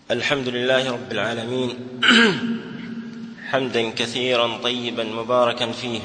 الحمد لله رب العالمين حمدا كثيرا طيبا مباركا فيه،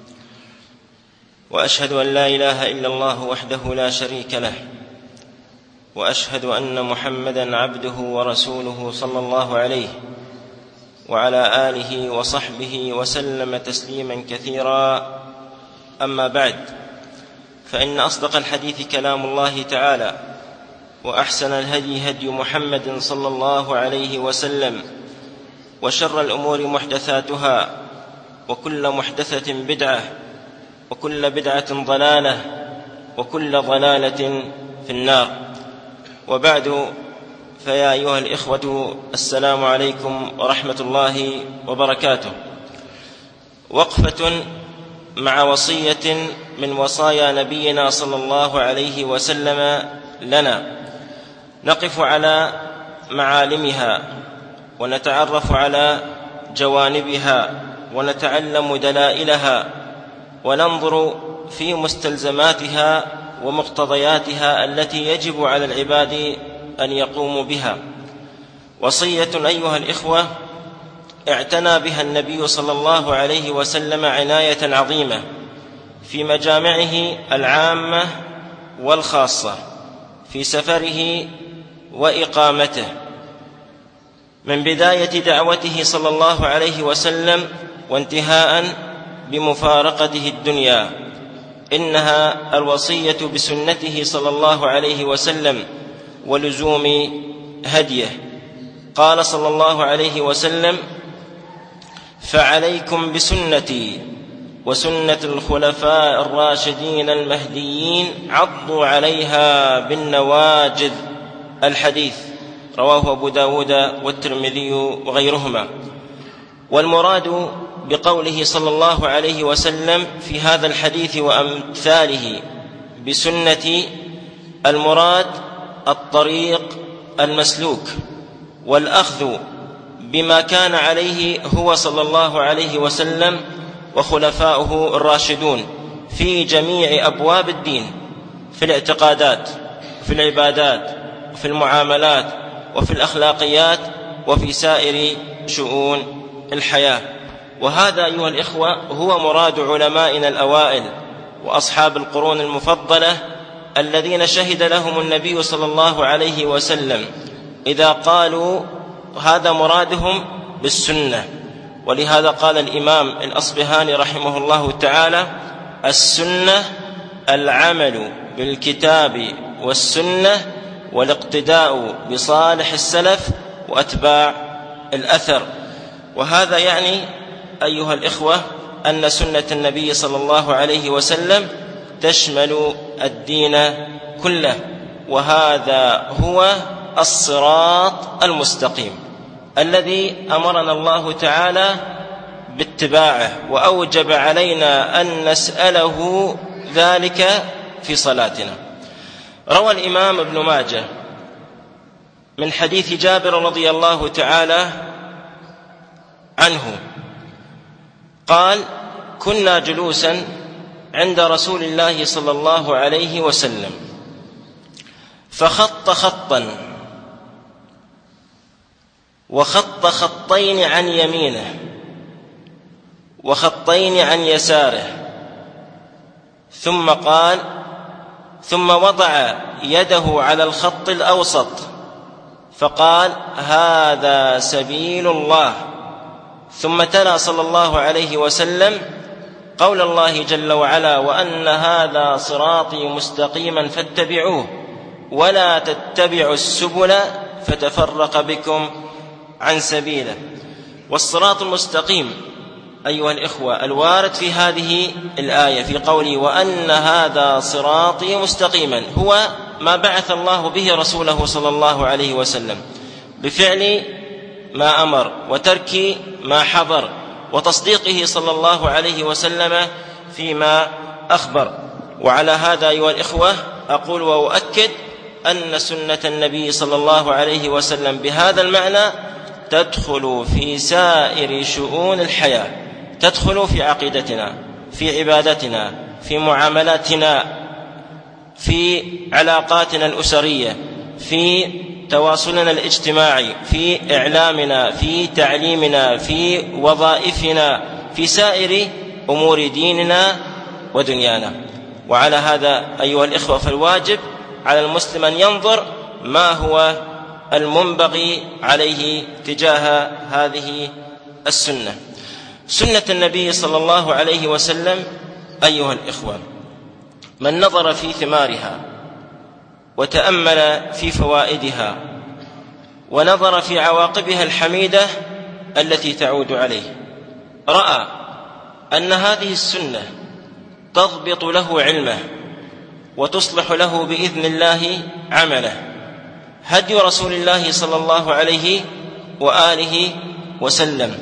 وأشهد أن لا إله إلا الله وحده لا شريك له، وأشهد أن محمدا عبده ورسوله صلى الله عليه وعلى آله وصحبه وسلم تسليما كثيرا. أما بعد، فإن أصدق الحديث كلام الله تعالى، وأحسن الهدي هدي محمد صلى الله عليه وسلم، وشر الأمور محدثاتها، وكل محدثة بدعة، وكل بدعة ضلالة، وكل ضلالة في النار. وبعد، فيا أيها الإخوة، السلام عليكم ورحمة الله وبركاته. وقفة مع وصية من وصايا نبينا صلى الله عليه وسلم لنا، نقف على معالمها ونتعرف على جوانبها ونتعلم دلائلها وننظر في مستلزماتها ومقتضياتها التي يجب على العباد أن يقوموا بها. وصية أيها الإخوة اعتنى بها النبي صلى الله عليه وسلم عناية عظيمة في مجامعه العامة والخاصة، في سفره وإقامته، من بداية دعوته صلى الله عليه وسلم وانتهاء بمفارقته الدنيا. إنها الوصية بسنته صلى الله عليه وسلم ولزوم هديه. قال صلى الله عليه وسلم: فعليكم بسنتي وسنة الخلفاء الراشدين المهديين، عضوا عليها بالنواجذ. الحديث رواه أبو داود والترمذي وغيرهما. والمراد بقوله صلى الله عليه وسلم في هذا الحديث وأمثاله بسنتي، المراد الطريق المسلوك، والأخذ بما كان عليه هو صلى الله عليه وسلم وخلفاؤه الراشدون في جميع أبواب الدين، في الاعتقادات، في العبادات، في المعاملات، وفي الأخلاقيات، وفي سائر شؤون الحياة. وهذا أيها الإخوة هو مراد علمائنا الأوائل وأصحاب القرون المفضلة الذين شهد لهم النبي صلى الله عليه وسلم إذا قالوا هذا مرادهم بالسنة. ولهذا قال الإمام الأصبهاني رحمه الله تعالى: السنة العمل بالكتاب والسنة، والاقتداء بصالح السلف وأتباع الأثر. وهذا يعني أيها الإخوة أن سنة النبي صلى الله عليه وسلم تشمل الدين كله، وهذا هو الصراط المستقيم الذي أمرنا الله تعالى باتباعه، وأوجب علينا أن نسأله ذلك في صلاتنا. روى الإمام ابن ماجه من حديث جابر رضي الله تعالى عنه قال: كنا جلوسا عند رسول الله صلى الله عليه وسلم، فخط خطا وخط خطين عن يمينه وخطين عن يساره، ثم قال: ثم وضع يده على الخط الأوسط فقال: هذا سبيل الله. ثم تلا صلى الله عليه وسلم قول الله جل وعلا: وأن هذا صراطي مستقيما فاتبعوه ولا تتبعوا السبل فتفرق بكم عن سبيله. والصراط المستقيم أيها الإخوة الوارد في هذه الآية في قوله وأن هذا صراطي مستقيما هو ما بعث الله به رسوله صلى الله عليه وسلم، بفعل ما أمر وترك ما حظر، وتصديقه صلى الله عليه وسلم فيما أخبر. وعلى هذا أيها الإخوة أقول وأؤكد أن سنة النبي صلى الله عليه وسلم بهذا المعنى تدخل في سائر شؤون الحياة، تدخل في عقيدتنا، في عبادتنا، في معاملاتنا، في علاقاتنا الأسرية، في تواصلنا الاجتماعي، في إعلامنا، في تعليمنا، في وظائفنا، في سائر أمور ديننا ودنيانا. وعلى هذا أيها الإخوة فالواجب على المسلم أن ينظر ما هو المنبغي عليه تجاه هذه السنة، سنة النبي صلى الله عليه وسلم. أيها الإخوة، من نظر في ثمارها وتأمل في فوائدها ونظر في عواقبها الحميدة التي تعود عليه، رأى أن هذه السنة تضبط له علمه وتصلح له بإذن الله عمله. هدي رسول الله صلى الله عليه وآله وسلم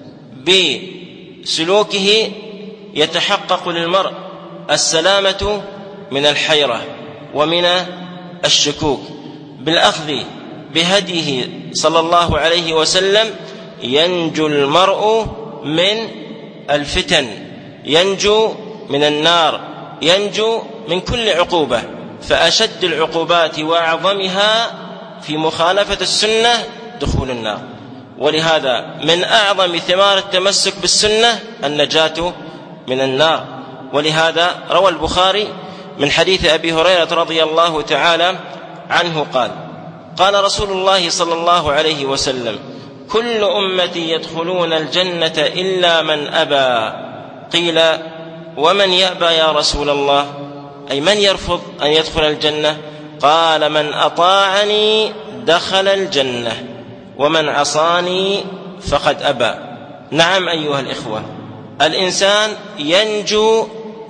بسلوكه يتحقق للمرء السلامة من الحيرة ومن الشكوك. بالأخذ بهديه صلى الله عليه وسلم ينجو المرء من الفتن، ينجو من النار، ينجو من كل عقوبة. فأشد العقوبات وأعظمها في مخالفة السنة دخول النار. ولهذا من أعظم ثمار التمسك بالسنة النجاة من النار. ولهذا روى البخاري من حديث أبي هريرة رضي الله تعالى عنه قال: قال رسول الله صلى الله عليه وسلم: كل أمتي يدخلون الجنة إلا من أبى. قيل: ومن يأبى يا رسول الله؟ أي من يرفض أن يدخل الجنة؟ قال: من أطاعني دخل الجنة ومن عصاني فقد أبى. نعم أيها الإخوة، الإنسان ينجو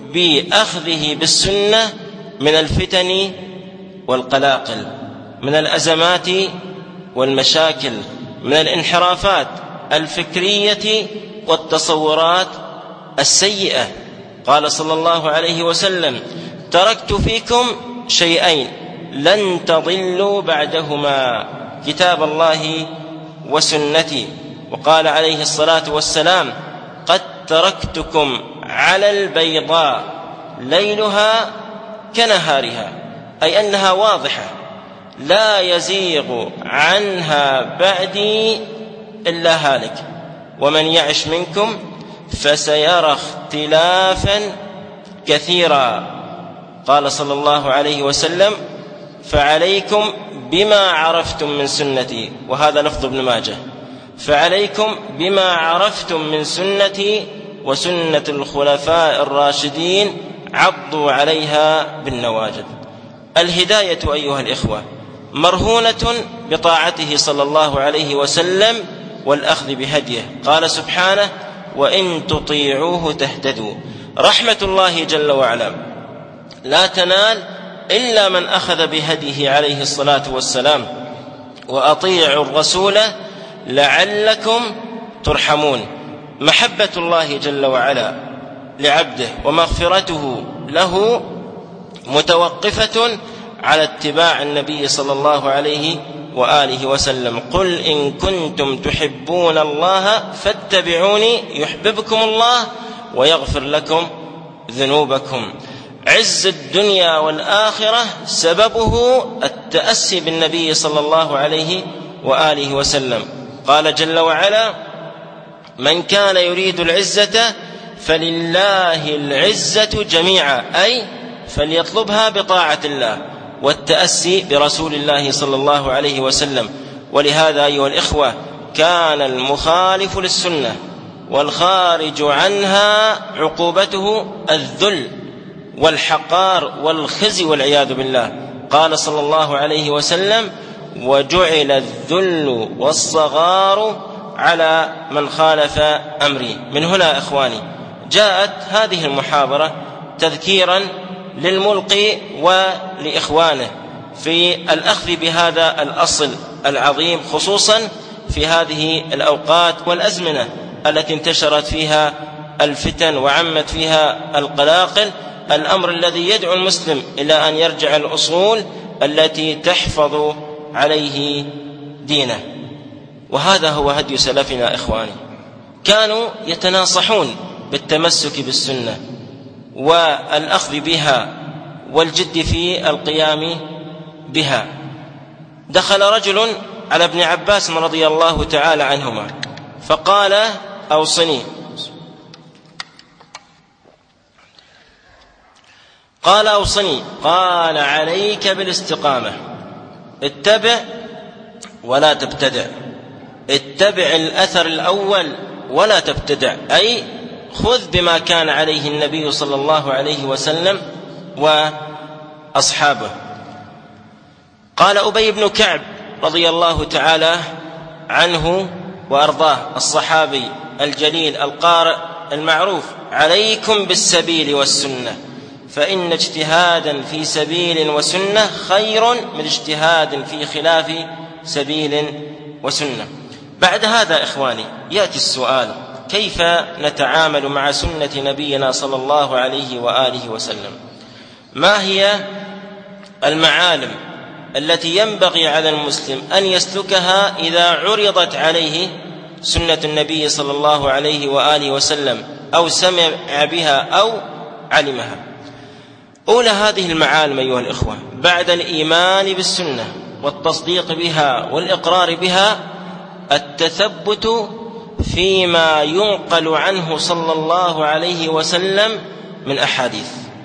بأخذه بالسنة من الفتن والقلاقل، من الأزمات والمشاكل، من الانحرافات الفكرية والتصورات السيئة. قال صلى الله عليه وسلم: تركت فيكم شيئين لن تضلوا بعدهما، كتاب الله وسنتي. وقال عليه الصلاة والسلام: قد تركتكم على البيضاء ليلها كنهارها، أي أنها واضحة لا يزيغ عنها بعدي إلا هالك، ومن يعش منكم فسيرى اختلافا كثيرا. قال صلى الله عليه وسلم: فعليكم بما عرفتم من سنتي، وهذا لفظ ابن ماجه، فعليكم بما عرفتم من سنتي وسنة الخلفاء الراشدين عضوا عليها بالنواجذ. الهداية أيها الإخوة مرهونة بطاعته صلى الله عليه وسلم والأخذ بهديه. قال سبحانه: وإن تطيعوه تهتدوا. رحمة الله جل وعلا لا تنال إلا من أخذ بهديه عليه الصلاة والسلام. وأطيعوا الرسول لعلكم ترحمون. محبة الله جل وعلا لعبده ومغفرته له متوقفة على اتباع النبي صلى الله عليه وآله وسلم. قل إن كنتم تحبون الله فاتبعوني يحببكم الله ويغفر لكم ذنوبكم. عز الدنيا والآخرة سببه التأسي بالنبي صلى الله عليه وآله وسلم. قال جل وعلا: من كان يريد العزة فلله العزة جميعا، أي فليطلبها بطاعة الله والتأسي برسول الله صلى الله عليه وسلم. ولهذا أيها الإخوة كان المخالف للسنة والخارج عنها عقوبته الذل والحقار والخزي والعياذ بالله. قال صلى الله عليه وسلم: وجعل الذل والصغار على من خالف أمري. من هنا إخواني جاءت هذه المحاضرة تذكيرا للملقي ولإخوانه في الأخذ بهذا الأصل العظيم، خصوصا في هذه الأوقات والأزمنة التي انتشرت فيها الفتن وعمت فيها القلاقل. الأمر الذي يدعو المسلم إلى أن يرجع الأصول التي تحفظ عليه دينه. وهذا هو هدي سلفنا إخواني، كانوا يتناصحون بالتمسك بالسنة والأخذ بها والجد في القيام بها. دخل رجل على ابن عباس رضي الله تعالى عنهما فقال: أوصني. قال: أوصني. قال: عليك بالاستقامة، اتبع ولا تبتدع، اتبع الأثر الأول ولا تبتدع، أي خذ بما كان عليه النبي صلى الله عليه وسلم وأصحابه. قال أبي بن كعب رضي الله تعالى عنه وأرضاه، الصحابي الجليل القارئ المعروف: عليكم بالسبيل والسنة، فإن اجتهادا في سبيل وسنة خير من اجتهاد في خلاف سبيل وسنة. بعد هذا إخواني يأتي السؤال: كيف نتعامل مع سنة نبينا صلى الله عليه وآله وسلم؟ ما هي المعالم التي ينبغي على المسلم أن يسلكها إذا عرضت عليه سنة النبي صلى الله عليه وآله وسلم، أو سمع بها أو علمها؟ أولى هذه المعالم أيها الإخوة بعد الإيمان بالسنة والتصديق بها والإقرار بها التثبت فيما ينقل عنه صلى الله عليه وسلم من أحاديث،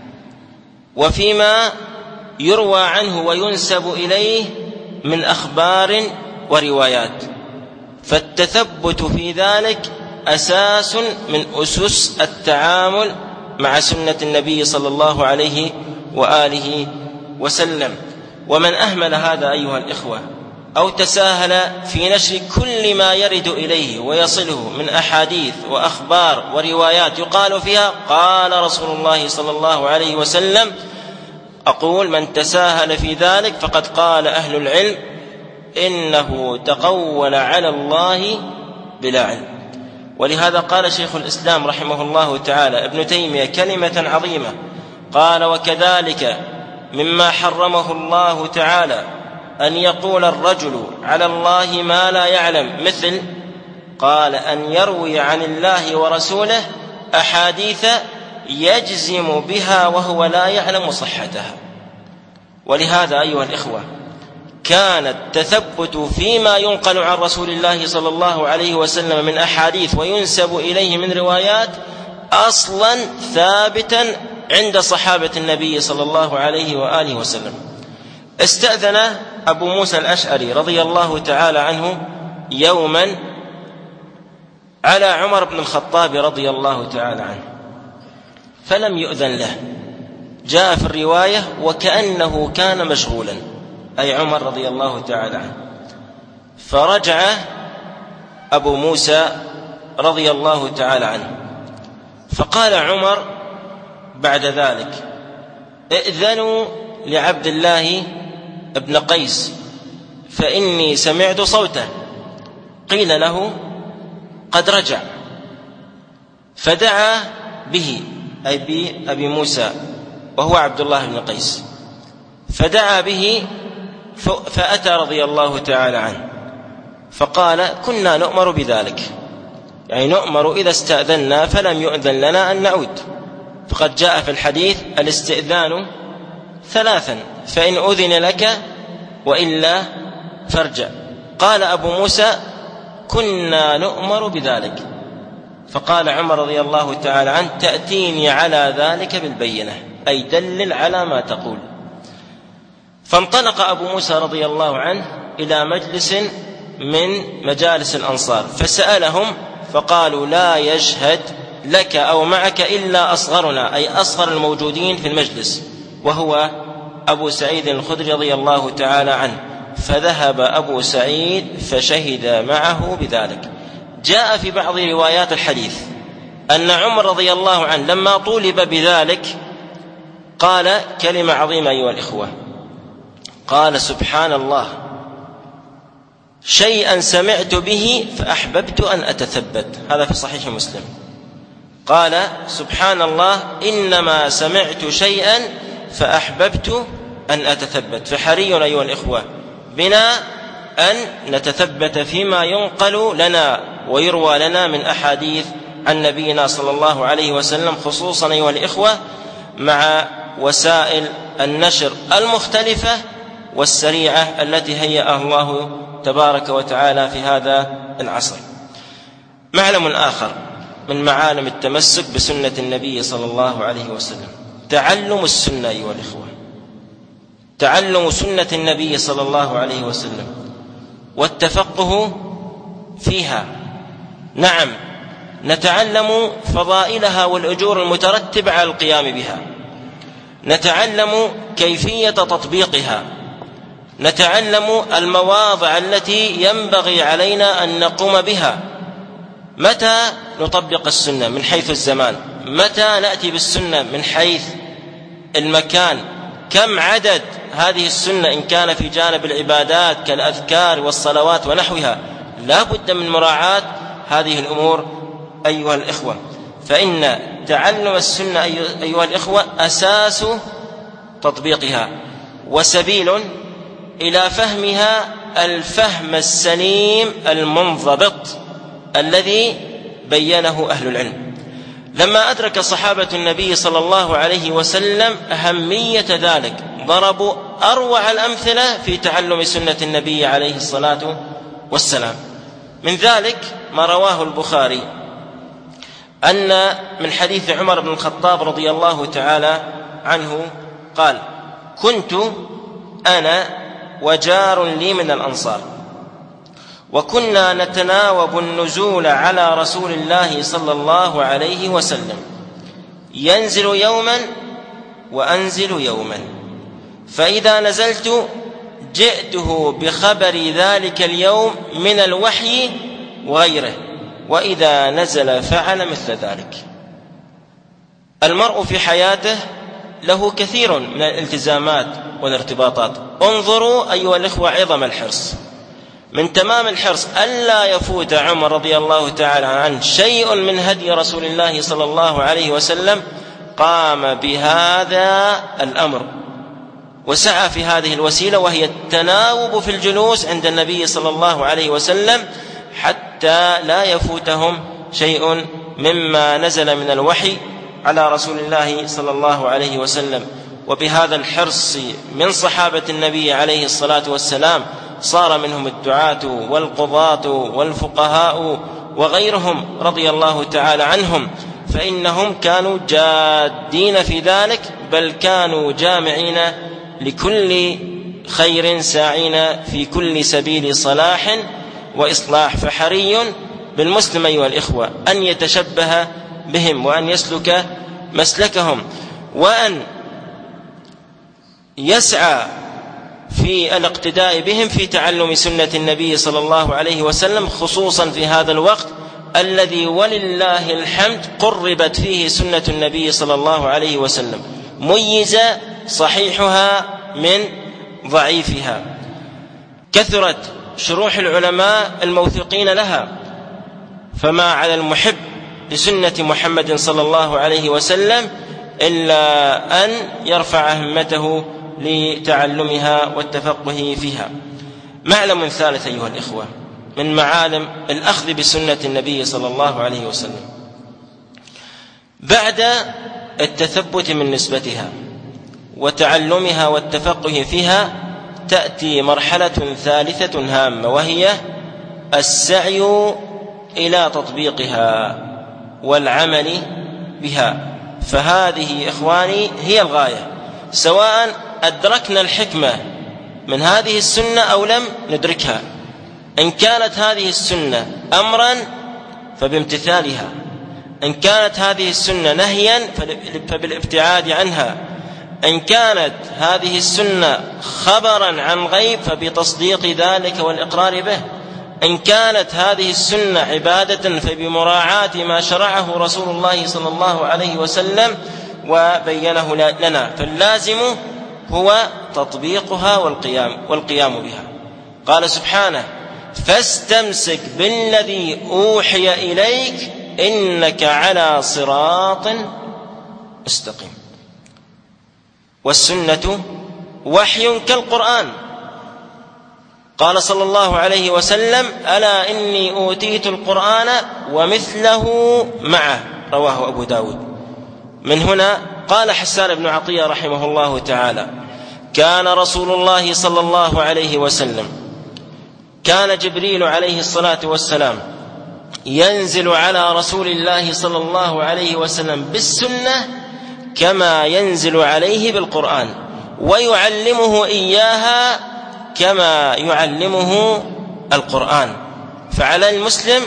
وفيما يروى عنه وينسب إليه من أخبار وروايات. فالتثبت في ذلك أساس من أسس التعامل مع سنة النبي صلى الله عليه وآله وسلم. ومن أهمل هذا أيها الإخوة أو تساهل في نشر كل ما يرد إليه ويصله من أحاديث وأخبار وروايات يقال فيها قال رسول الله صلى الله عليه وسلم، أقول من تساهل في ذلك فقد قال أهل العلم إنه تقول على الله بلا علم. ولهذا قال شيخ الإسلام رحمه الله تعالى ابن تيمية كلمة عظيمة، قال: وكذلك مما حرمه الله تعالى أن يقول الرجل على الله ما لا يعلم، مثل قال أن يروي عن الله ورسوله أحاديث يجزم بها وهو لا يعلم صحتها. ولهذا أيها الإخوة كان التثبت فيما ينقل عن رسول الله صلى الله عليه وسلم من أحاديث وينسب إليه من روايات أصلا ثابتا عند صحابة النبي صلى الله عليه وآله وسلم. استأذن أبو موسى الأشعري رضي الله تعالى عنه يوما على عمر بن الخطاب رضي الله تعالى عنه فلم يؤذن له، جاء في الرواية وكأنه كان مشغولا، أي عمر رضي الله تعالى عنه. فرجع أبو موسى رضي الله تعالى عنه فقال عمر بعد ذلك: ائذنوا لعبد الله ابن قيس فإني سمعت صوته. قيل له: قد رجع. فدعا به، أي بأبي موسى وهو عبد الله بن قيس، فدعا به فأتى رضي الله تعالى عنه فقال: كنا نؤمر بذلك، يعني نؤمر إذا استأذنا فلم يؤذن لنا أن نعود، فقد جاء في الحديث الاستئذان ثلاثا، فإن أذن لك وإلا فارجع. قال أبو موسى: كنا نؤمر بذلك. فقال عمر رضي الله تعالى عنه: تأتيني على ذلك بالبينة، أي دلل على ما تقول. فانطلق أبو موسى رضي الله عنه إلى مجلس من مجالس الأنصار فسألهم فقالوا: لا يشهد لك أو معك إلا أصغرنا، أي أصغر الموجودين في المجلس، وهو أبو سعيد الخدري رضي الله تعالى عنه. فذهب أبو سعيد فشهد معه بذلك. جاء في بعض روايات الحديث أن عمر رضي الله عنه لما طولب بذلك قال كلمة عظيمة أيها الإخوة، قال: سبحان الله، شيئا سمعت به فأحببت أن أتثبت. هذا في صحيح مسلم. قال: سبحان الله، إنما سمعت شيئا فأحببت أن أتثبت. فحري أيها الإخوة بنا أن نتثبت فيما ينقل لنا ويروى لنا من أحاديث عن نبينا صلى الله عليه وسلم، خصوصا أيها الإخوة مع وسائل النشر المختلفة والسريعة التي هيأها الله تبارك وتعالى في هذا العصر. معلم آخر من معالم التمسك بسنة النبي صلى الله عليه وسلم تعلم السنة أيها الإخوة، تعلم سنة النبي صلى الله عليه وسلم والتفقه فيها. نعم، نتعلم فضائلها والأجور المترتبة على القيام بها، نتعلم كيفية تطبيقها، نتعلم المواضع التي ينبغي علينا أن نقوم بها. متى نطبق السنة من حيث الزمان، متى نأتي بالسنة من حيث المكان، كم عدد هذه السنة إن كان في جانب العبادات كالأذكار والصلوات ونحوها. لا بد من مراعاة هذه الأمور أيها الإخوة، فإن تعلم السنة أيها الإخوة أساس تطبيقها وسبيل إلى فهمها الفهم السليم المنضبط الذي بينه أهل العلم. لما أدرك صحابة النبي صلى الله عليه وسلم أهمية ذلك ضربوا أروع الأمثلة في تعلم سنة النبي عليه الصلاة والسلام. من ذلك ما رواه البخاري أن من حديث عمر بن الخطاب رضي الله تعالى عنه قال: كنت أنا وجار لي من الأنصار وكنا نتناوب النزول على رسول الله صلى الله عليه وسلم، ينزل يوما وأنزل يوما، فإذا نزلت جئته بخبر ذلك اليوم من الوحي وغيره، وإذا نزل فعل مثل ذلك. المرء في حياته له كثير من الالتزامات والارتباطات. انظروا أيها الإخوة عظم الحرص، من تمام الحرص ألا يفوت عمر رضي الله تعالى عنه شيء من هدي رسول الله صلى الله عليه وسلم، قام بهذا الأمر وسعى في هذه الوسيلة، وهي التناوب في الجلوس عند النبي صلى الله عليه وسلم حتى لا يفوتهم شيء مما نزل من الوحي على رسول الله صلى الله عليه وسلم. وبهذا الحرص من صحابة النبي عليه الصلاة والسلام صار منهم الدعاة والقضاة والفقهاء وغيرهم رضي الله تعالى عنهم، فإنهم كانوا جادين في ذلك، بل كانوا جامعين لكل خير ساعين في كل سبيل صلاح وإصلاح. فحري بالمسلم أيها الإخوة أن يتشبه بهم وأن يسلك مسلكهم، وأن يسعى في الاقتداء بهم في تعلم سنة النبي صلى الله عليه وسلم، خصوصا في هذا الوقت الذي ولله الحمد قربت فيه سنة النبي صلى الله عليه وسلم، ميز صحيحها من ضعيفها، كثرت شروح العلماء الموثوقين لها، فما على المحب لسنة محمد صلى الله عليه وسلم إلا أن يرفع همته لتعلمها والتفقه فيها. معلم ثالث أيها الإخوة من معالم الأخذ بسنة النبي صلى الله عليه وسلم، بعد التثبت من نسبتها وتعلمها والتفقه فيها تأتي مرحلة ثالثة هامة، وهي السعي إلى تطبيقها والعمل بها. فهذه إخواني هي الغاية، سواء أدركنا الحكمة من هذه السنة أو لم ندركها. إن كانت هذه السنة أمرا فبامتثالها، إن كانت هذه السنة نهيا فبالابتعاد عنها، إن كانت هذه السنة خبرا عن غيب فبتصديق ذلك والإقرار به، إن كانت هذه السنة عبادة فبمراعاة ما شرعه رسول الله صلى الله عليه وسلم وبينه لنا. فاللازم هو تطبيقها والقيام بها. قال سبحانه: فاستمسك بالذي أوحي إليك إنك على صراط مستقيم. والسنة وحي كالقرآن. قال صلى الله عليه وسلم: ألا إني أوتيت القرآن ومثله معه، رواه أبو داود. من هنا قال حسان بن عطية رحمه الله تعالى: كان رسول الله صلى الله عليه وسلم كان جبريل عليه الصلاة والسلام ينزل على رسول الله صلى الله عليه وسلم بالسنة كما ينزل عليه بالقرآن، ويعلمه إياها كما يعلمه القرآن. فعلى المسلم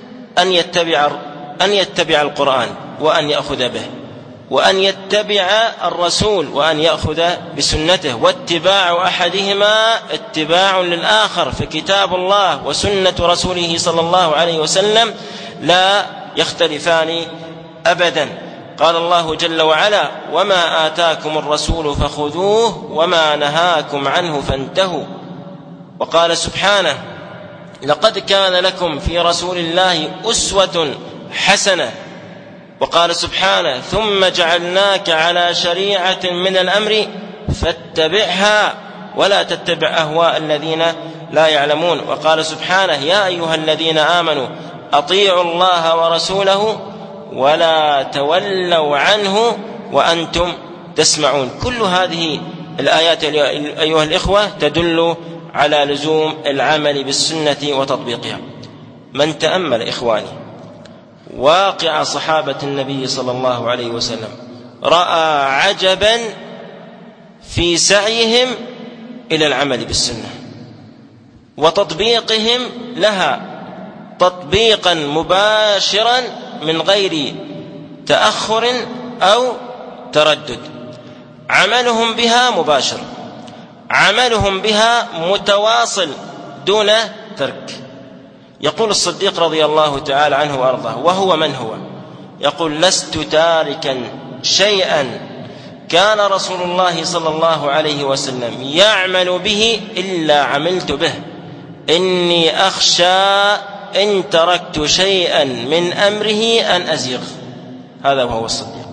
أن يتبع القرآن وأن يأخذ به، وأن يتبع الرسول وأن يأخذ بسنته، واتباع أحدهما اتباع للآخر، فكتاب الله وسنة رسوله صلى الله عليه وسلم لا يختلفان أبدا. قال الله جل وعلا: وما آتاكم الرسول فخذوه وما نهاكم عنه فانتهوا. وقال سبحانه: لقد كان لكم في رسول الله أسوة حسنة. وقال سبحانه: ثم جعلناك على شريعة من الأمر فاتبعها ولا تتبع أهواء الذين لا يعلمون. وقال سبحانه: يا أيها الذين آمنوا أطيعوا الله ورسوله ولا تولوا عنه وأنتم تسمعون. كل هذه الآيات أيها الإخوة تدل على لزوم العمل بالسنة وتطبيقها. من تأمل إخواني واقع صحابة النبي صلى الله عليه وسلم رأى عجبا في سعيهم إلى العمل بالسنة وتطبيقهم لها تطبيقا مباشرا من غير تأخر أو تردد. عملهم بها مباشر، عملهم بها متواصل دون ترك. يقول الصديق رضي الله تعالى عنه وأرضاه، وهو من هو؟ يقول: لست تاركا شيئا كان رسول الله صلى الله عليه وسلم يعمل به إلا عملت به، إني أخشى إن تركت شيئا من أمره أن أزيغ. هذا وهو الصديق.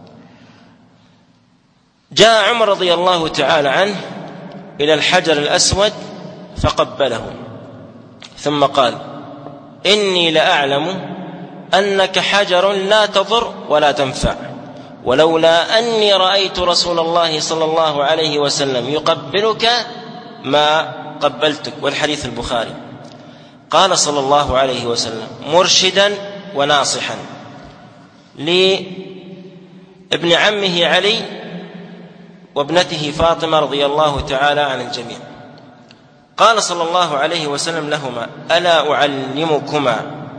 جاء عمر رضي الله تعالى عنه إلى الحجر الأسود فقبله، ثم قال: إني لأعلم أنك حجر لا تضر ولا تنفع، ولولا أني رأيت رسول الله صلى الله عليه وسلم يقبلك ما قبلتك. والحديث البخاري. قال صلى الله عليه وسلم مرشدا وناصحا لابن عمه علي وابنته فاطمة رضي الله تعالى عن الجميع، قال صلى الله عليه وسلم لهما: ألا أعلمكما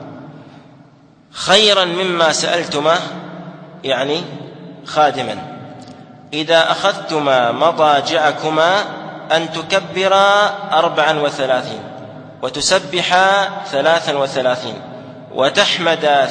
خيرا مما سألتما؟ يعني خادما: إذا أخذتما مضاجعكما أن تكبرا 34 وتسبحا 33 وتحمدا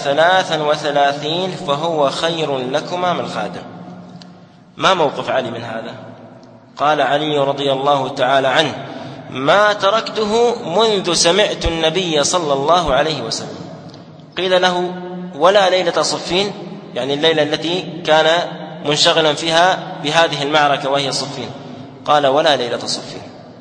33 فهو خير لكما من خادم. ما موقف علي من هذا؟ قال علي رضي الله تعالى عنه: ما تركته منذ سمعت النبي صلى الله عليه وسلم. قيل له: ولا ليلة صفين؟ يعني الليلة التي كان منشغلا فيها بهذه المعركة وهي صفين. قال: ولا ليلة صفين.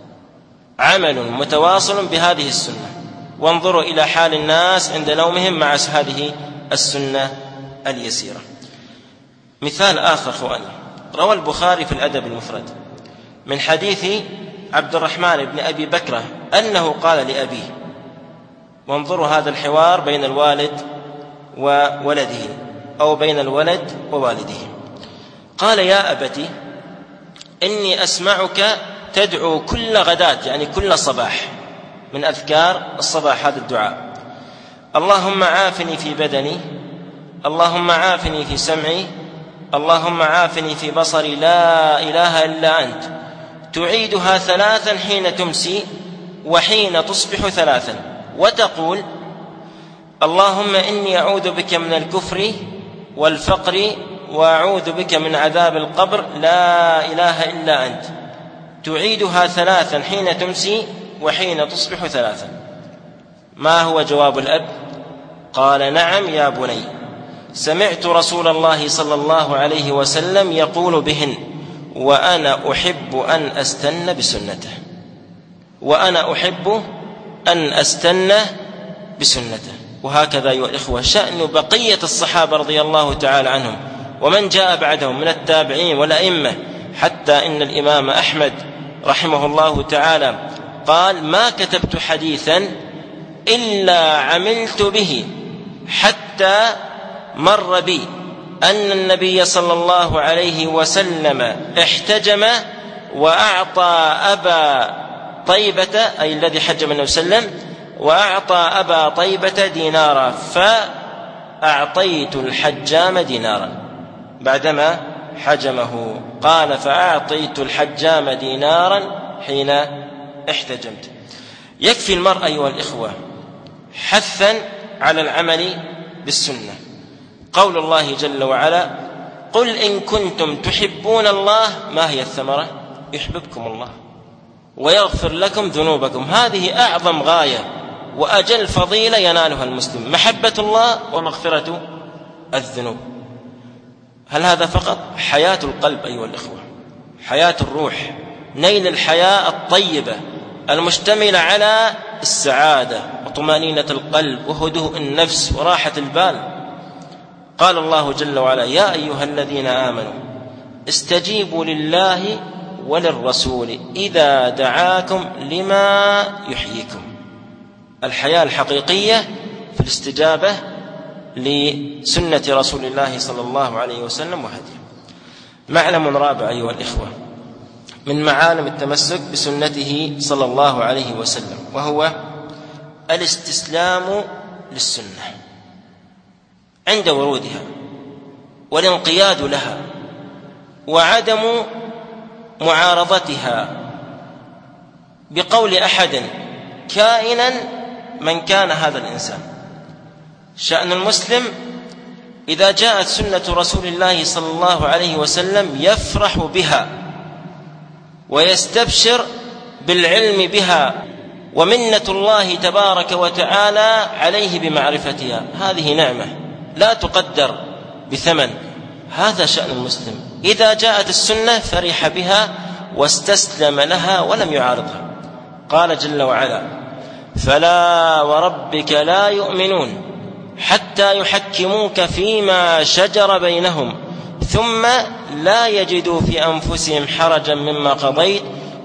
عمل متواصل بهذه السنة. وانظروا إلى حال الناس عند نومهم مع هذه السنة اليسيرة. مثال آخر خواني، روى البخاري في الأدب المفرد من حديث عبد الرحمن بن أبي بكرة أنه قال لأبيه، وانظروا هذا الحوار بين الوالد وولده أو بين الولد ووالده. قال: يا أبتي إني أسمعك تدعو كل غداة، يعني كل صباح، من أذكار الصباح هذا الدعاء: اللهم عافني في بدني، اللهم عافني في سمعي، اللهم عافني في بصري، لا إله إلا أنت. تعيدها 3 حين تمسي وحين تصبح 3، وتقول: اللهم إني أعوذ بك من الكفر والفقر وأعوذ بك من عذاب القبر، لا إله إلا أنت. تعيدها 3 حين تمسي وحين تصبح 3. ما هو جواب الأب؟ قال: نعم يا بني، سمعت رسول الله صلى الله عليه وسلم يقول بهن، وأنا أحب أن أستن بسنته، وأنا أحب أن أستن بسنته. وهكذا أيها الإخوة شأن بقية الصحابة رضي الله تعالى عنهم ومن جاء بعدهم من التابعين والأئمة حتى إن الإمام أحمد رحمه الله تعالى قال: ما كتبت حديثا إلا عملت به حتى مر بي أن النبي صلى الله عليه وسلم احتجم وأعطى أبا طيبة، أي الذي حجم النبي صلى الله عليه وسلم، وأعطى أبا طيبة دينارا، فأعطيت الحجام دينارا بعدما حجمه. قال: فأعطيت الحجام دينارا حين احتجمت. يكفي المرء أيها الإخوة حثا على العمل بالسنة قول الله جل وعلا: قل إن كنتم تحبون الله. ما هي الثمرة؟ يحببكم الله ويغفر لكم ذنوبكم. هذه أعظم غاية وأجل فضيلة ينالها المسلم، محبة الله ومغفرة الذنوب. هل هذا فقط؟ حياة القلب أيها الإخوة، حياة الروح، نيل الحياة الطيبة المشتملة على السعادة وطمأنينة القلب وهدوء النفس وراحة البال. قال الله جل وعلا: يا أيها الذين آمنوا استجيبوا لله وللرسول إذا دعاكم لما يحييكم. الحياة الحقيقية في الاستجابة لسنة رسول الله صلى الله عليه وسلم وهديه. معلم رابع أيها الإخوة من معالم التمسك بسنته صلى الله عليه وسلم، وهو الاستسلام للسنة عند ورودها والانقياد لها وعدم معارضتها بقول أحد كائنا من كان هذا الإنسان. شأن المسلم إذا جاءت سنة رسول الله صلى الله عليه وسلم يفرح بها ويستبشر بالعلم بها، ومنة الله تبارك وتعالى عليه بمعرفتها. هذه نعمة لا تقدر بثمن. هذا شأن المسلم، إذا جاءت السنة فرح بها واستسلم لها ولم يعارضها. قال جل وعلا: فلا وربك لا يؤمنون حتى يحكموك فيما شجر بينهم ثم لا يجدوا في أنفسهم حرجا مما قضيت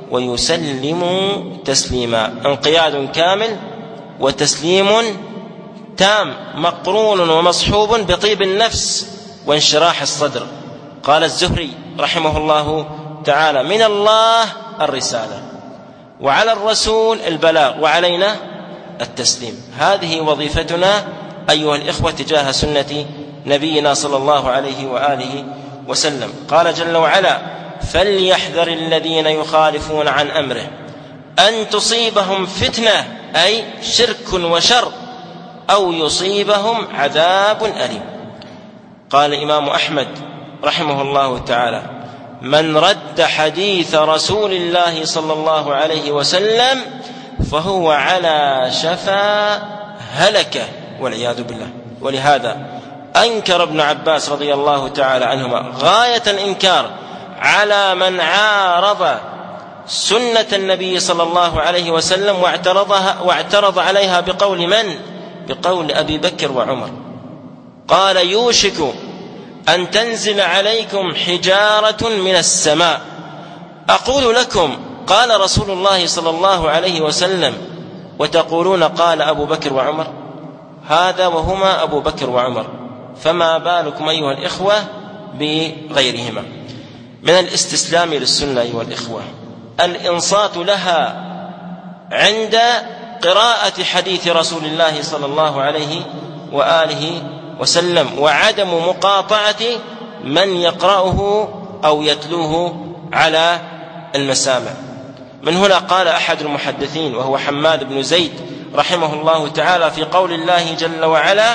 ويسلموا تسليما. انقياد كامل وتسليم تام مقرون ومصحوب بطيب النفس وانشراح الصدر. قال الزهري رحمه الله تعالى: من الله الرسالة وعلى الرسول البلاغ وعلينا التسليم. هذه وظيفتنا أيها الإخوة تجاه سنة نبينا صلى الله عليه وآله وسلم. قال جل وعلا: فليحذر الذين يخالفون عن أمره أن تصيبهم فتنة، أي شرك وشر، أو يصيبهم عذاب أليم. قال الإمام أحمد رحمه الله تعالى: من رد حديث رسول الله صلى الله عليه وسلم فهو على شفا هلكة والعياذ بالله. ولهذا أنكر ابن عباس رضي الله تعالى عنهما غاية الإنكار على من عارض سنة النبي صلى الله عليه وسلم واعترض عليها بقول من؟ بقول أبي بكر وعمر. قال: يوشك أن تنزل عليكم حجارة من السماء أقول لكم قال رسول الله صلى الله عليه وسلم وتقولون قال أبو بكر وعمر. هذا وهما أبو بكر وعمر، فما بالكم أيها الإخوة بغيرهما. من الاستسلام للسنة أيها الإخوة الإنصات لها عند قراءة حديث رسول الله صلى الله عليه وآله وسلم، وعدم مقاطعة من يقرأه أو يتلوه على المسامع. من هنا قال أحد المحدثين وهو حماد بن زيد رحمه الله تعالى في قول الله جل وعلا: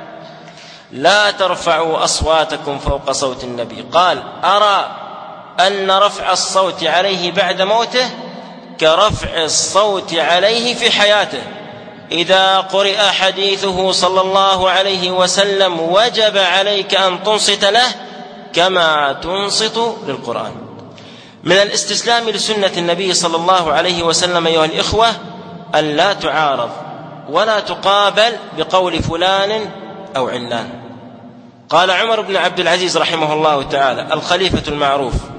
لا ترفعوا أصواتكم فوق صوت النبي، قال: أرى أن رفع الصوت عليه بعد موته كرفع الصوت عليه في حياته. إذا قرئ حديثه صلى الله عليه وسلم وجب عليك أن تنصت له كما تنصت للقرآن. من الاستسلام لسنة النبي صلى الله عليه وسلم أيها الإخوة أن لا تعارض ولا تقابل بقول فلان أو علان. قال عمر بن عبد العزيز رحمه الله تعالى الخليفة المعروف: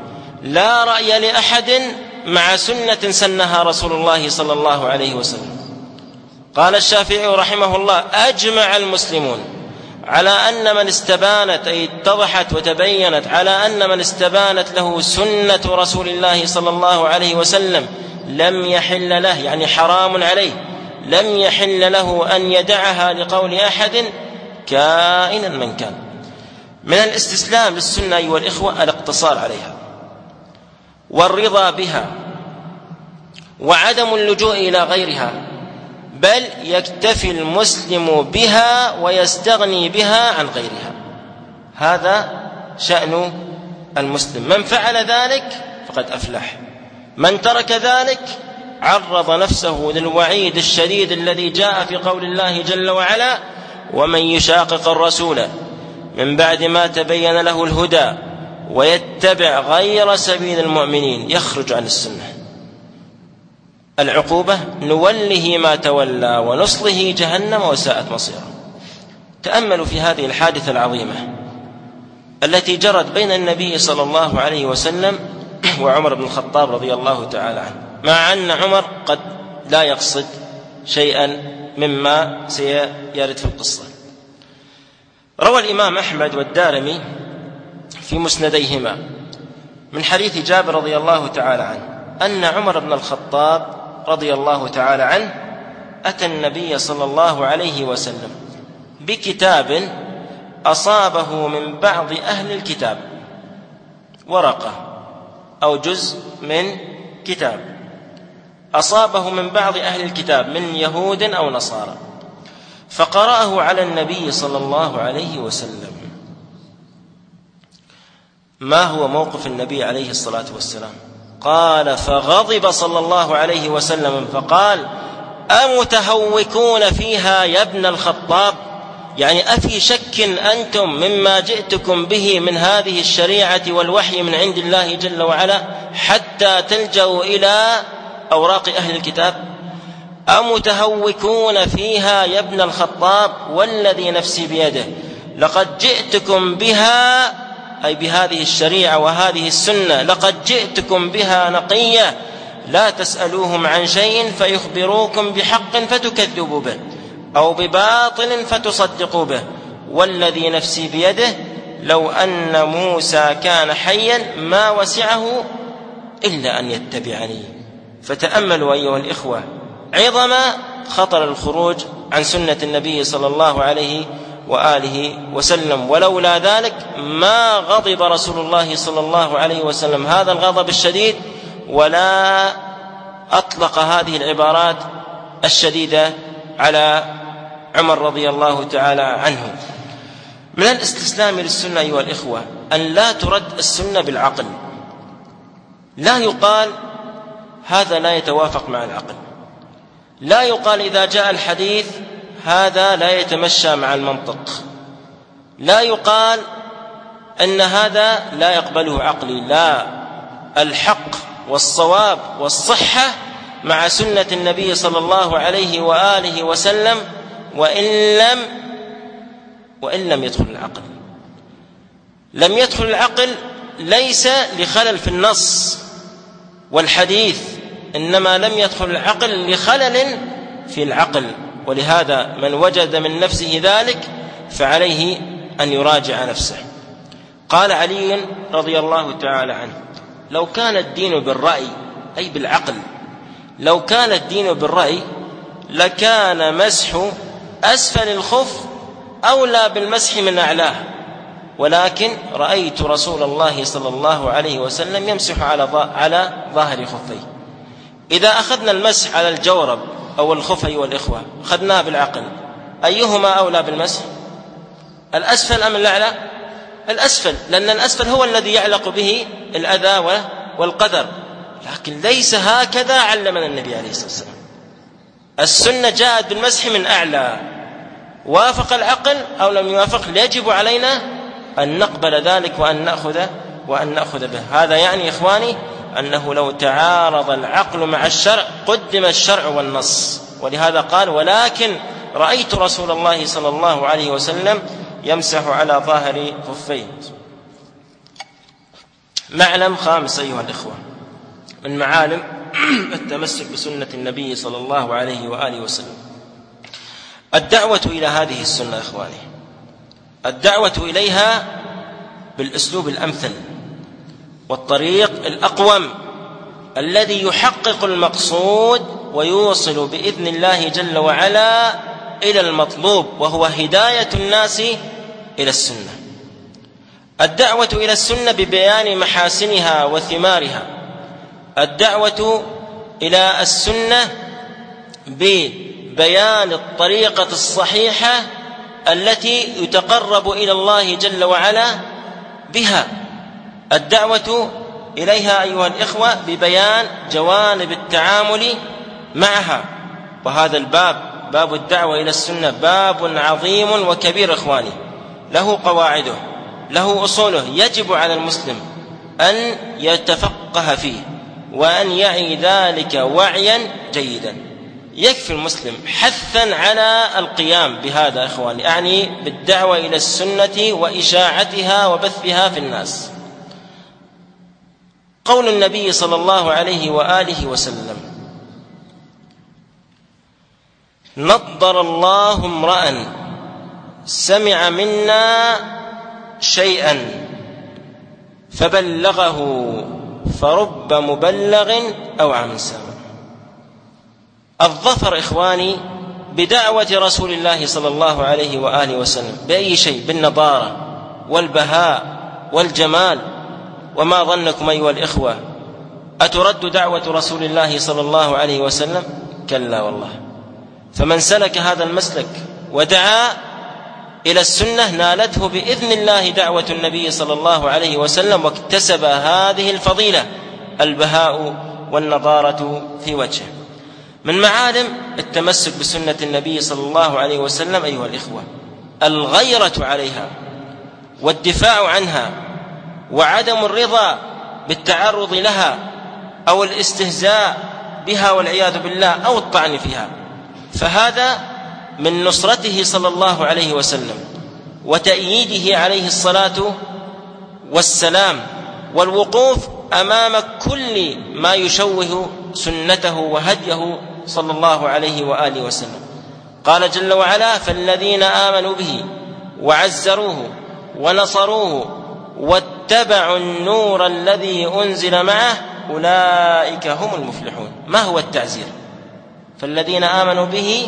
لا رأي لأحد مع سنة سنها رسول الله صلى الله عليه وسلم. قال الشافعي رحمه الله: أجمع المسلمون على أن من استبانت، أي اتضحت وتبينت، على أن من استبانت له سنة رسول الله صلى الله عليه وسلم لم يحل له، يعني حرام عليه، لم يحل له أن يدعها لقول أحد كائنا من كان. من الاستسلام للسنة أيها الإخوة الاقتصار عليها والرضا بها وعدم اللجوء إلى غيرها، بل يكتفي المسلم بها ويستغني بها عن غيرها. هذا شأن المسلم. من فعل ذلك فقد أفلح، من ترك ذلك عرض نفسه للوعيد الشديد الذي جاء في قول الله جل وعلا: ومن يشاقق الرسول من بعد ما تبين له الهدى ويتبع غير سبيل المؤمنين يخرج عن السنة. العقوبة: نوله ما تولى ونصله جهنم وساءت مصيره. تأملوا في هذه الحادثة العظيمة التي جرت بين النبي صلى الله عليه وسلم وعمر بن الخطاب رضي الله تعالى عنه، مع أن عمر قد لا يقصد شيئا مما سيرد في القصة. روى الإمام أحمد والدارمي في مسنديهما من حديث جابر رضي الله تعالى عنه أن عمر بن الخطاب رضي الله تعالى عنه أتى النبي صلى الله عليه وسلم بكتاب أصابه من بعض أهل الكتاب، ورقة أو جزء من كتاب أصابه من بعض أهل الكتاب من يهود أو نصارى، فقرأه على النبي صلى الله عليه وسلم. ما هو موقف النبي عليه الصلاة والسلام؟ قال: فغضب صلى الله عليه وسلم فقال: أمتهوكون فيها يا ابن الخطاب؟ يعني أفي شك أنتم مما جئتكم به من هذه الشريعة والوحي من عند الله جل وعلا حتى تلجأوا إلى أوراق أهل الكتاب؟ أمتهوكون فيها يا ابن الخطاب؟ والذي نفسي بيده لقد جئتكم بها، أي بهذه الشريعة وهذه السنة، لقد جئتكم بها نقية، لا تسألوهم عن شيء فيخبروكم بحق فتكذبوا به أو بباطل فتصدقوا به، والذي نفسي بيده لو أن موسى كان حيا ما وسعه إلا أن يتبعني. فتأملوا أيها الإخوة عظم خطر الخروج عن سنة النبي صلى الله عليه وآله وسلم، ولولا ذلك ما غضب رسول الله صلى الله عليه وسلم هذا الغضب الشديد ولا أطلق هذه العبارات الشديدة على عمر رضي الله تعالى عنه. من الاستسلام للسنة أيها الإخوة أن لا ترد السنة بالعقل. لا يقال هذا لا يتوافق مع العقل، لا يقال إذا جاء الحديث هذا لا يتمشى مع المنطق، لا يقال أن هذا لا يقبله عقلي. لا، الحق والصواب والصحة مع سنة النبي صلى الله عليه وآله وسلم وإن لم يدخل العقل. لم يدخل العقل ليس لخلل في النص والحديث، إنما لم يدخل العقل لخلل في العقل. ولهذا من وجد من نفسه ذلك فعليه أن يراجع نفسه. قال علي رضي الله تعالى عنه: لو كان الدين بالرأي، أي بالعقل، لو كان الدين بالرأي لكان مسح أسفل الخف أولى بالمسح من أعلاه، ولكن رأيت رسول الله صلى الله عليه وسلم يمسح على ظاهر خفيه. إذا أخذنا المسح على الجورب أو الخف أيها الإخوة أخذناه بالعقل، أيهما أولى بالمسح؟ الأسفل أم الأعلى؟ الأسفل، لأن الأسفل هو الذي يعلق به الأذى والقدر، لكن ليس هكذا علمنا النبي عليه الصلاة والسلام. السنة جاءت بالمسح من أعلى، وافق العقل أو لم يوافق يجب علينا أن نقبل ذلك وأن نأخذ به. هذا يعني إخواني أنه لو تعارض العقل مع الشرع قدم الشرع والنص، ولهذا قال: ولكن رأيت رسول الله صلى الله عليه وسلم يمسح على ظاهر خفيه. معلم خامس أيها الإخوة من معالم التمسك بسنة النبي صلى الله عليه وآله وسلم الدعوة إلى هذه السنة. إخواني، الدعوة إليها بالأسلوب الأمثل والطريق الأقوم الذي يحقق المقصود ويوصل بإذن الله جل وعلا إلى المطلوب، وهو هداية الناس إلى السنة. الدعوة إلى السنة ببيان محاسنها وثمارها، الدعوة إلى السنة ببيان الطريقة الصحيحة التي يتقرب إلى الله جل وعلا بها، الدعوة إليها أيها الإخوة ببيان جوانب التعامل معها. وهذا باب الدعوة إلى السنة باب عظيم وكبير إخواني، له قواعده، له أصوله، يجب على المسلم أن يتفقه فيه وأن يعي ذلك وعيا جيدا. يكفي المسلم حثا على القيام بهذا إخواني، أعني بالدعوة إلى السنة وإشاعتها وبثها في الناس. قول النبي صلى الله عليه وآله وسلم: نضر الله امرأ سمع منا شيئا فبلغه فرب مبلغ أو عام سامع. الظفر إخواني بدعوة رسول الله صلى الله عليه وآله وسلم بأي شيء؟ بالنضارة والبهاء والجمال. وما ظنكم أيها الإخوة أترد دعوة رسول الله صلى الله عليه وسلم؟ كلا والله. فمن سلك هذا المسلك ودعا إلى السنة نالته بإذن الله دعوة النبي صلى الله عليه وسلم، واكتسب هذه الفضيلة البهاء والنضارة في وجهه. من معالم التمسك بسنة النبي صلى الله عليه وسلم أيها الإخوة الغيرة عليها والدفاع عنها، وعدم الرضا بالتعرض لها أو الاستهزاء بها والعياذ بالله أو الطعن فيها. فهذا من نصرته صلى الله عليه وسلم وتأييده عليه الصلاة والسلام، والوقوف أمام كل ما يشوه سنته وهديه صلى الله عليه وآله وسلم. قال جل وعلا: فالذين آمنوا به وعزروه ونصروه واتبعوا النور الذي أنزل معه أولئك هم المفلحون. ما هو التعزير؟ فالذين آمنوا به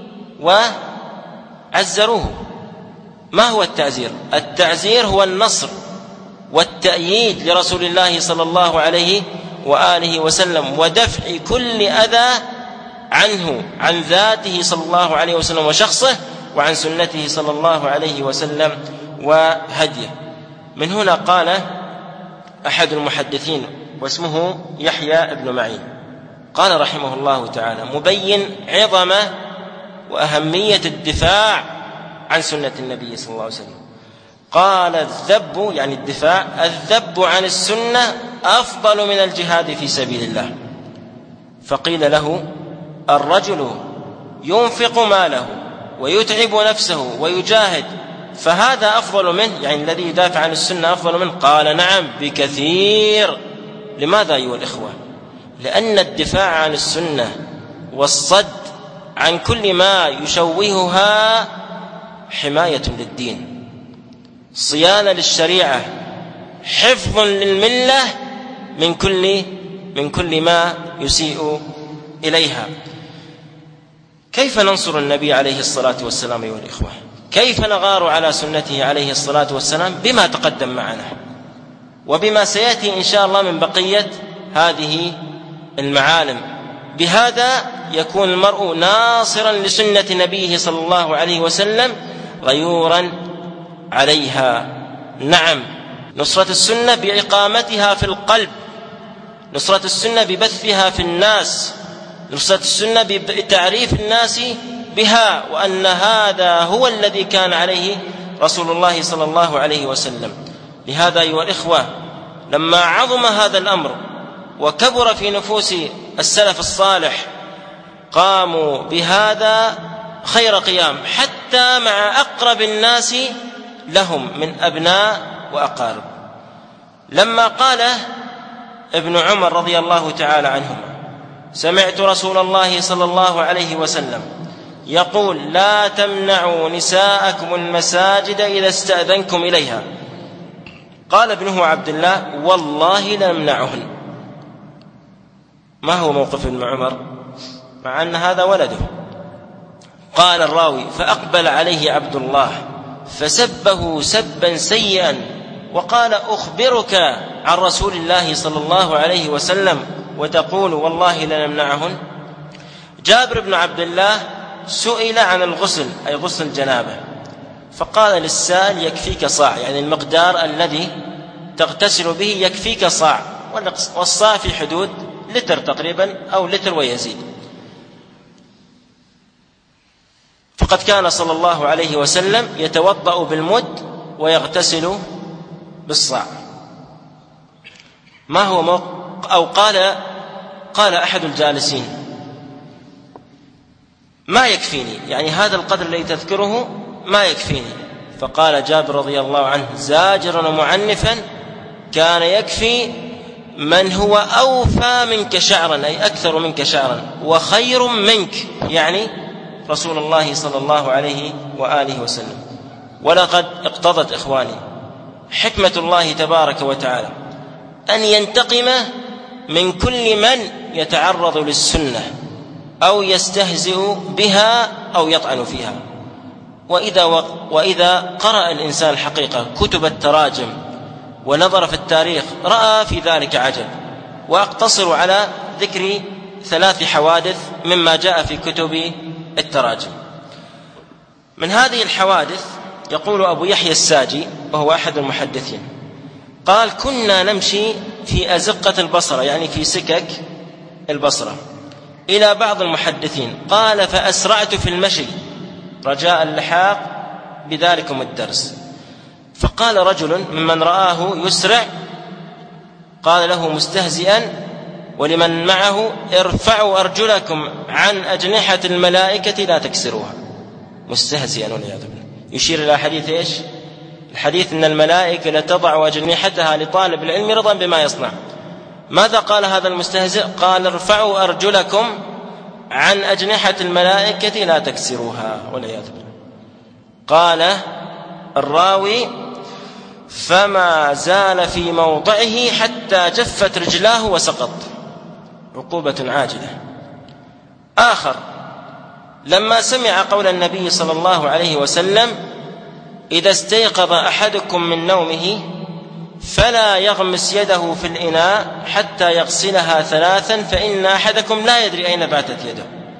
وعزروه. ما هو التعزير؟ التعزير هو النصر والتأييد لرسول الله صلى الله عليه وآله وسلم، ودفع كل أذى عنه، عن ذاته صلى الله عليه وسلم وشخصه، وعن سنته صلى الله عليه وسلم وهديه. من هنا قال أحد المحدثين واسمه يحيى بن معين، قال رحمه الله تعالى مبين عظم وأهمية الدفاع عن سنة النبي صلى الله عليه وسلم، قال: الذب يعني الدفاع، الذب عن السنة أفضل من الجهاد في سبيل الله. فقيل له: الرجل ينفق ماله ويتعب نفسه ويجاهد فهذا أفضل منه، يعني الذي يدافع عن السنة أفضل منه؟ قال: نعم بكثير. لماذا أيها الإخوة؟ لأن الدفاع عن السنة والصد عن كل ما يشوهها حماية للدين، صيانة للشريعة، حفظ للملة من كل ما يسيء إليها. كيف ننصر النبي عليه الصلاة والسلام أيها الإخوة؟ كيف نغار على سنته عليه الصلاة والسلام؟ بما تقدم معنا وبما سيأتي إن شاء الله من بقية هذه المعالم. بهذا يكون المرء ناصرا لسنة نبيه صلى الله عليه وسلم غيورا عليها. نعم، نصرة السنة بإقامتها في القلب، نصرة السنة ببثها في الناس، نصرة السنة بتعريف الناس بها، وأن هذا هو الذي كان عليه رسول الله صلى الله عليه وسلم. لهذا أيها الإخوة لما عظم هذا الأمر وكبر في نفوس السلف الصالح قاموا بهذا خير قيام، حتى مع أقرب الناس لهم من أبناء وأقارب. لما قال ابن عمر رضي الله تعالى عنهما: سمعت رسول الله صلى الله عليه وسلم يقول: لا تمنعوا نساءكم المساجد إذا استأذنكم إليها. قال ابنه عبد الله: والله لنمنعهن. ما هو موقف ابن عمر مع أن هذا ولده؟ قال الراوي: فأقبل عليه عبد الله فسبه سبا سيئا وقال: أخبرك عن رسول الله صلى الله عليه وسلم وتقول والله لنمنعهن؟ جابر بن عبد الله سئل عن الغسل، أي غسل الجنابة، فقال للسائل: يكفيك صاع، يعني المقدار الذي تغتسل به يكفيك صاع، والصاع في حدود لتر تقريبا أو لتر ويزيد. فقد كان صلى الله عليه وسلم يتوضأ بالمد ويغتسل بالصاع. ما هو أو قال أحد الجالسين: ما يكفيني، يعني هذا القدر الذي تذكره ما يكفيني. فقال جابر رضي الله عنه زاجرا ومعنفا: كان يكفي من هو أوفى منك شعرا، أي أكثر منك شعرا، وخير منك، يعني رسول الله صلى الله عليه وآله وسلم. ولقد اقتضت إخواني حكمة الله تبارك وتعالى أن ينتقم من كل من يتعرض للسنة أو يستهزئ بها أو يطعن فيها. وإذا قرأ الإنسان الحقيقة كتب التراجم ونظر في التاريخ رأى في ذلك عجب. وأقتصر على ذكر 3 حوادث مما جاء في كتب التراجم. من هذه الحوادث يقول أبو يحيى الساجي وهو أحد المحدثين: قال: كنا نمشي في أزقة البصرة، يعني في سكك البصرة، إلى بعض المحدثين. قال: فأسرعت في المشي رجاء اللحاق بذلكم الدرس. فقال رجل ممن رآه يسرع، قال له مستهزئا ولمن معه: ارفعوا أرجلكم عن أجنحة الملائكة لا تكسروها. مستهزئا والعياذ بالله. يشير إلى حديث إيش؟ الحديث أن الملائكة لتضع أجنحتها لطالب العلم رضا بما يصنع. ماذا قال هذا المستهزئ؟ قال: ارفعوا أرجلكم عن أجنحة الملائكة لا تكسروها والعياذ بالله. قال الراوي: فما زال في موضعه حتى جفت رجلاه وسقط. عقوبة عاجلة. آخر لما سمع قول النبي صلى الله عليه وسلم: إذا استيقظ أحدكم من نومه فلا يغمس يده في الإناء حتى يغسلها 3 فإن أحدكم لا يدري أين باتت يده.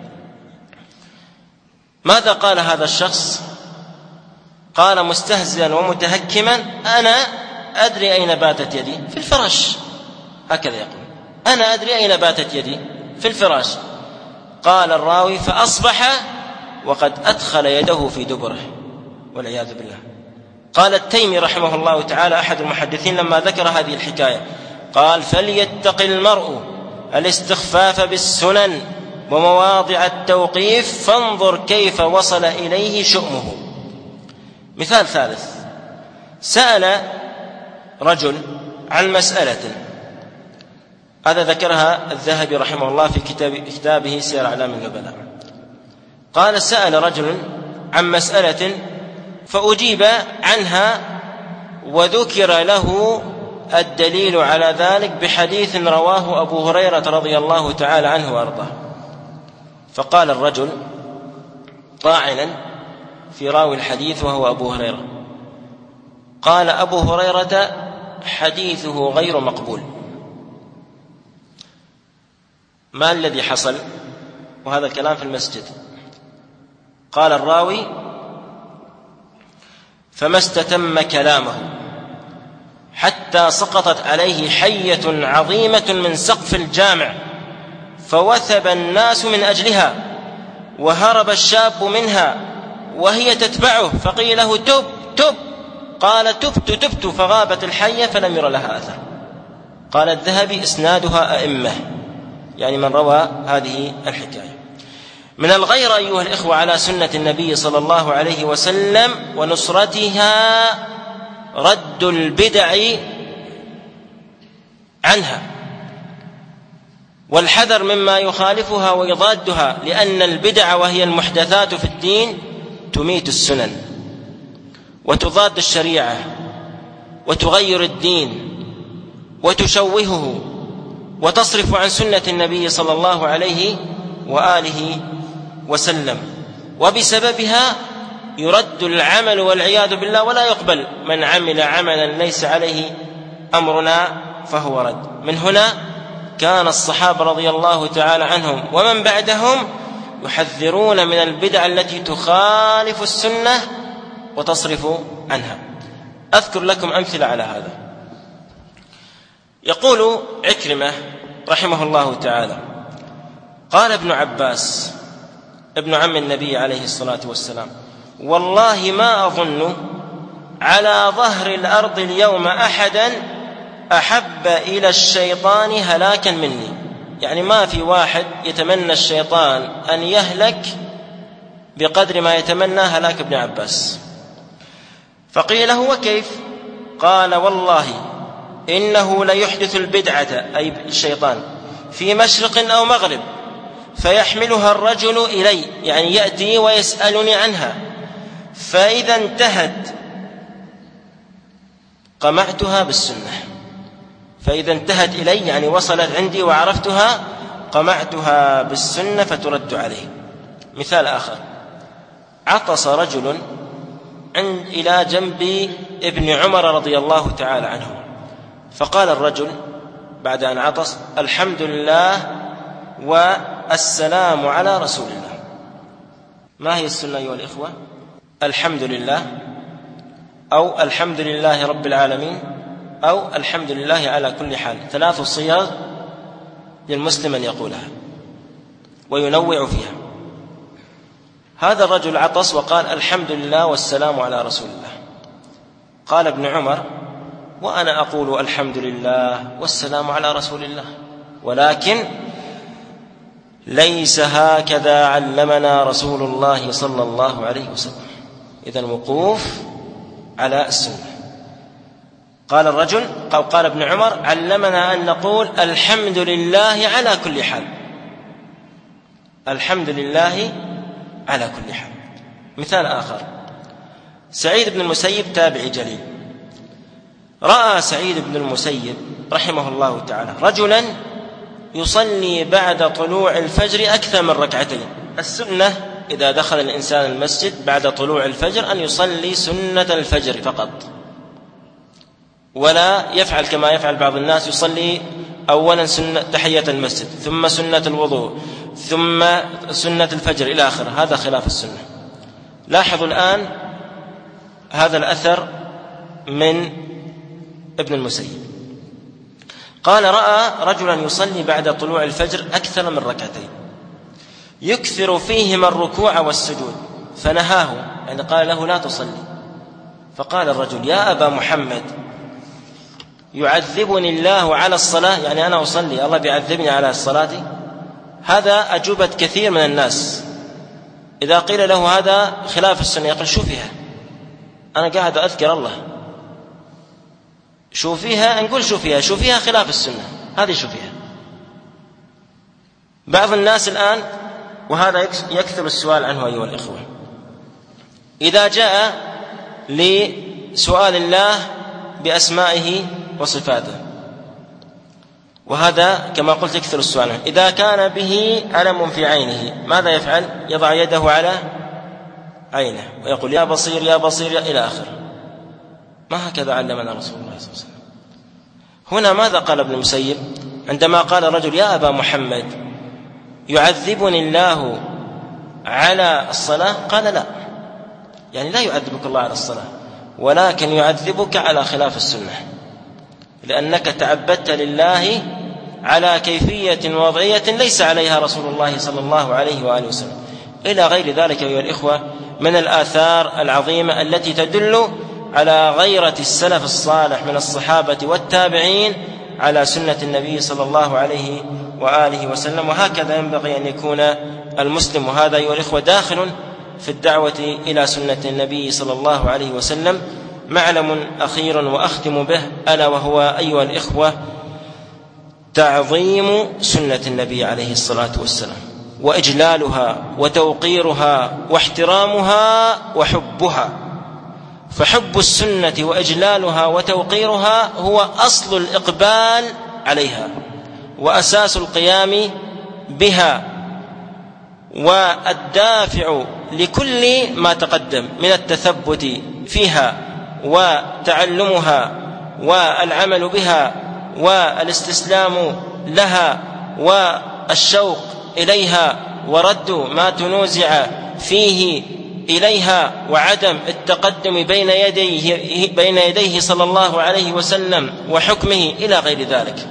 ماذا قال هذا الشخص؟ قال مستهزئا ومتهكما: أنا أدري أين باتت يدي في الفراش. هكذا يقول: أنا أدري أين باتت يدي في الفراش. قال الراوي: فأصبح وقد أدخل يده في دبره والعياذ بالله. قال التيمي رحمه الله تعالى أحد المحدثين لما ذكر هذه الحكاية قال: فليتق المرء الاستخفاف بالسنن ومواضع التوقيف فانظر كيف وصل إليه شؤمه. مثال ثالث: سأل رجل عن مسألة، هذا ذكرها الذهبي رحمه الله في كتابه سير أعلام النبلاء. قال: سأل رجل عن مسألة فأجيب عنها وذكر له الدليل على ذلك بحديث رواه أبو هريرة رضي الله تعالى عنه وأرضاه. فقال الرجل طاعنا في راوي الحديث وهو أبو هريرة: قال أبو هريرة: حديثه غير مقبول. ما الذي حصل؟ وهذا الكلام في المسجد. قال الراوي: فما استتم كلامه حتى سقطت عليه حية عظيمة من سقف الجامع فوثب الناس من أجلها وهرب الشاب منها وهي تتبعه، فقيل له: تب تب. قال: تبت فغابت الحية فلم ير لها أثر. قال الذهبي: إسنادها أئمة، يعني من روى هذه الحكاية. من الغير أيها الإخوة على سنة النبي صلى الله عليه وسلم ونصرتها رد البدع عنها، والحذر مما يخالفها ويضادها، لأن البدع وهي المحدثات في الدين تميت السنن وتضاد الشريعة وتغير الدين وتشوهه وتصرف عن سنة النبي صلى الله عليه وآله وسلم، وبسببها يرد العمل والعياذ بالله، ولا يقبل من عمل عملا ليس عليه أمرنا فهو رد. من هنا كان الصحابة رضي الله تعالى عنهم ومن بعدهم يحذرون من البدع التي تخالف السنة وتصرف عنها. أذكر لكم أمثلة على هذا. يقول عكرمة رحمه الله تعالى: قال ابن عباس ابن عم النبي عليه الصلاة والسلام: والله ما أظن على ظهر الأرض اليوم أحدا أحب إلى الشيطان هلاكا مني. يعني ما في واحد يتمنى الشيطان أن يهلك بقدر ما يتمنى هلاك ابن عباس. فقيل له: وكيف؟ قال: والله إنه ليحدث البدعة، أي الشيطان، في مشرق أو مغرب، فيحملها الرجل إلي، يعني يأتي ويسألني عنها، فإذا انتهت قمعتها بالسنة. فإذا انتهت إلي يعني وصلت عندي وعرفتها، قمعتها بالسنة فترد عليه. مثال آخر: عطس رجل إلى جنب ابن عمر رضي الله تعالى عنه، فقال الرجل بعد أن عطس: الحمد لله والسلام على رسول الله. ما هي السنة أيها الإخوة؟ الحمد لله، أو الحمد لله رب العالمين، أو الحمد لله على كل حال. 3 صيغ للمسلم أن يقولها وينوع فيها. هذا الرجل عطس وقال: الحمد لله والسلام على رسول الله. قال ابن عمر: وأنا أقول الحمد لله والسلام على رسول الله، ولكن ليس هكذا علمنا رسول الله صلى الله عليه وسلم. إذن الوقوف على السنة. قال الرجل أو قال ابن عمر: علمنا أن نقول الحمد لله على كل حال. الحمد لله على كل حال. مثال آخر: سعيد بن المسيب تابعي جليل، رأى سعيد بن المسيب رحمه الله تعالى رجلا يصلي بعد طلوع الفجر أكثر من 2 ركعة. السنة إذا دخل الإنسان المسجد بعد طلوع الفجر أن يصلي سنة الفجر فقط، ولا يفعل كما يفعل بعض الناس، يصلي أولا سنة تحية المسجد، ثم سنة الوضوء، ثم سنة الفجر إلى آخره. هذا خلاف السنة. لاحظوا الآن هذا الأثر من ابن المسيب. قال: رأى رجلا يصلي بعد طلوع الفجر أكثر من 2 يكثر فيهما الركوع والسجود، فنهاه، يعني قال له: لا تصلي. فقال الرجل: يا أبا محمد، يعذبني الله على الصلاة؟ يعني أنا أصلي الله بيعذبني على الصلاة؟ هذا أجوبة كثير من الناس. إذا قيل له هذا خلاف السنة يقول: شو فيها؟ أنا قاعد أذكر الله، شو فيها؟ نقول شو فيها؟ شو فيها خلاف السنة؟ هذه شو فيها؟ بعض الناس الآن، وهذا يكثر السؤال عنه أيها الإخوة، إذا جاء لسؤال الله بأسمائه وصفاته، وهذا كما قلت يكثر السؤال عنه، إذا كان به ألم في عينه ماذا يفعل؟ يضع يده على عينه ويقول: يا بصير يا بصير إلى آخره. ما هكذا علمنا رسول الله صلى الله عليه وسلم. هنا ماذا قال ابن المسيب عندما قال الرجل: يا أبا محمد، يعذبني الله على الصلاة؟ قال: لا، يعني لا يعذبك الله على الصلاة، ولكن يعذبك على خلاف السنة، لأنك تعبدت لله على كيفية وضعية ليس عليها رسول الله صلى الله عليه وآله وسلم، إلى غير ذلك أيها الإخوة من الآثار العظيمة التي تدل على غيرة السلف الصالح من الصحابة والتابعين على سنة النبي صلى الله عليه وآله وسلم. وهكذا ينبغي أن يكون المسلم، وهذا أيها الإخوة داخل في الدعوة إلى سنة النبي صلى الله عليه وسلم. معلم أخير وأختم به، ألا وهو أيها الإخوة تعظيم سنة النبي عليه الصلاة والسلام، وإجلالها وتوقيرها واحترامها وحبها. فحب السنة وإجلالها وتوقيرها هو أصل الإقبال عليها وأساس القيام بها، والدافع لكل ما تقدم من التثبت فيها وتعلمها والعمل بها والاستسلام لها والشوق إليها ورد ما تنوزع فيه إليها وعدم التقدم بين يديه صلى الله عليه وسلم وحكمه إلى غير ذلك.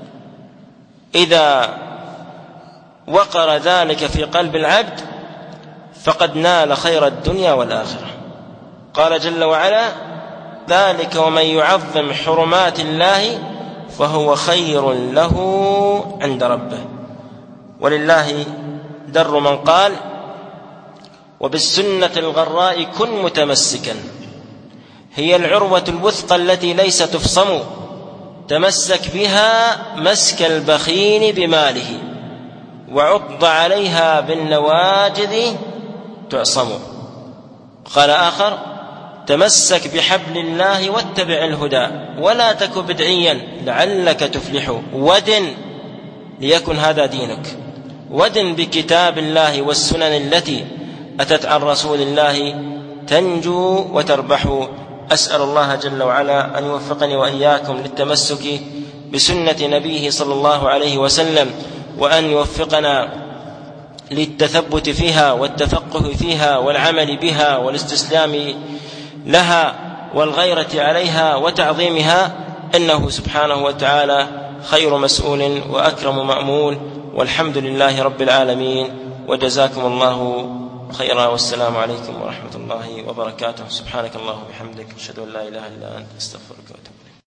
إذا وقر ذلك في قلب العبد فقد نال خير الدنيا والآخرة. قال جل وعلا: ذلك ومن يعظم حرمات الله فهو خير له عند ربه. ولله در من قال: وبالسنة الغراء كن متمسكا، هي العروة الوثقى التي ليس تفصم، تمسك بها مسك البخيل بماله، وعض عليها بالنواجذ تعصم. قال آخر: تمسك بحبل الله واتبع الهدى ولا تك بدعيا لعلك تفلح، ودن ليكن هذا دينك، ودن بكتاب الله والسنن التي أتت عن رسول الله تنجو وتربح. أسأل الله جل وعلا أن يوفقني وإياكم للتمسك بسنة نبيه صلى الله عليه وسلم، وأن يوفقنا للتثبت فيها والتفقه فيها والعمل بها والاستسلام لها والغيرة عليها وتعظيمها، إنه سبحانه وتعالى خير مسؤول وأكرم مأمول. والحمد لله رب العالمين، وجزاكم الله خيرا، والسلام عليكم ورحمة الله وبركاته. سبحانك اللهم وبحمدك، أشهد أن لا إله إلا أنت، أستغفرك وأتوب إليك.